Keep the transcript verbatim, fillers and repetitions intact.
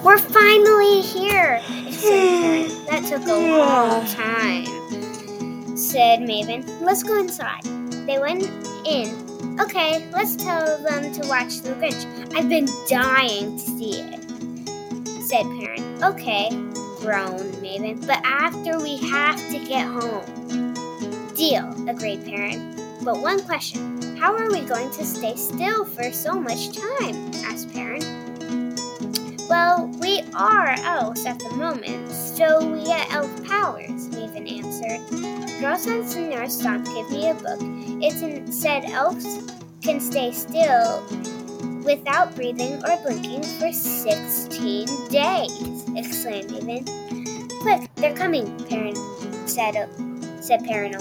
We're finally here, exclaimed Perrin. That took a long time, said Maven. Let's go inside. They went in. Okay, let's tell them to watch The Grinch. I've been dying to see it, said Perrin. Okay, groaned Maven, but after we have to get home. Deal, agreed Perrin. But one question, how are we going to stay still for so much time? Asked Perrin. Well, we are elves at the moment, so we get elf powers, Maven answered. Girl Sense and Nurse Stomp gave me a book. It said elves can stay still without breathing or blinking for sixteen days, exclaimed Maven. Quick, they're coming, Perrin said, said Perrin